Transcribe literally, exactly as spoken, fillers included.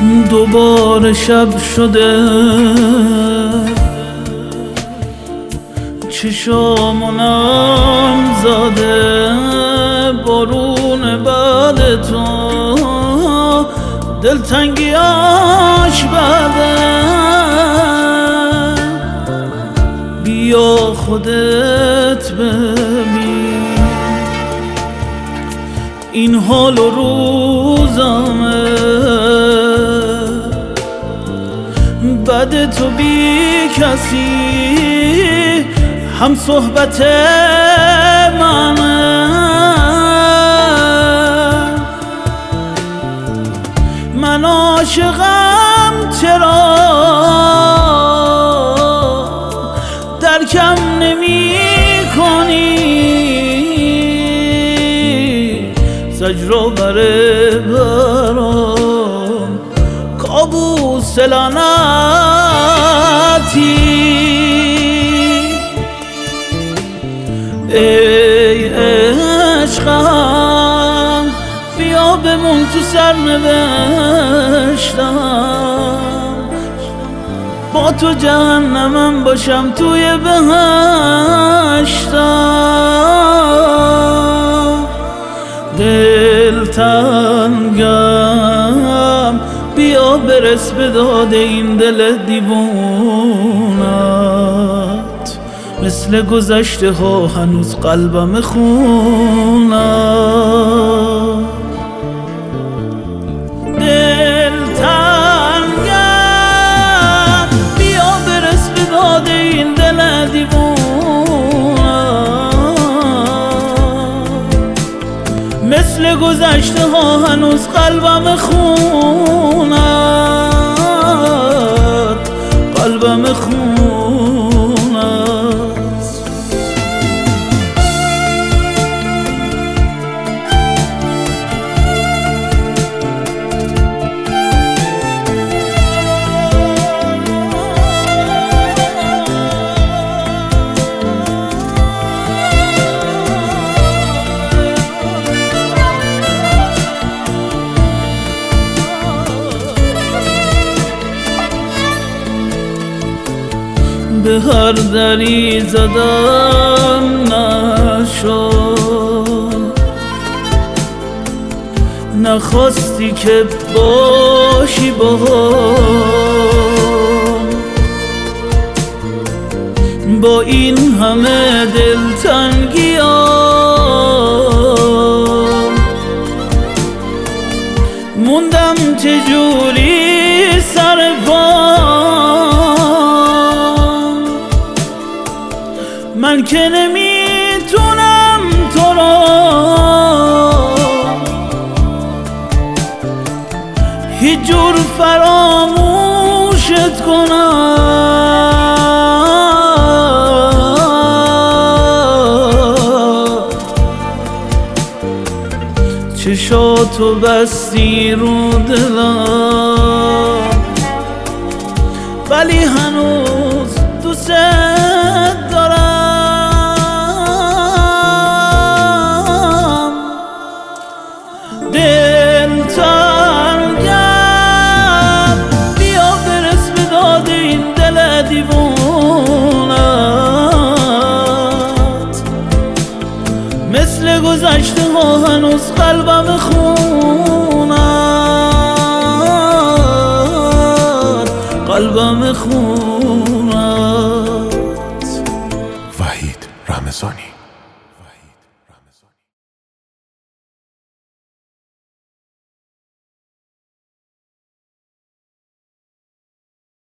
دوباره شب شده، چشامونم زاده بارون بعد تو، دلتنگیاش بده. بیا خودت ببین این حال و روزامه، بعد تو بی کسی هم صحبت منه. من عاشقم چرا درکم نمی کنی، زجر بره برام کابوس لعنتی. ای عشقم بیا بمون تو سرنوشتم، با تو جهنمم باشم توی بهشتم. دلتنگم بیا برس به داد این دل دیوونت، مثل گذشته ها هنوز قلبم خونم. دلتنگم بیا برس به داد این دل دیوونت، مثل گذشته ها هنوز قلبم خونت، قلبم خونت. به هر دری زدم نشد، نخواستی که باشی باهم، با این همه دلتنگیام موندم چجوری سر پام. من که نمیتونم تو را هیچ جور فراموشت کنم، چشاتو بستی رو دلم ولی هنوز دوست دارم. دلتنگم بیا برس به داد این دل دیوونت، مثل گذشته ها هنوز قلبم خونت، قلبم خونت. وحید رمضانی.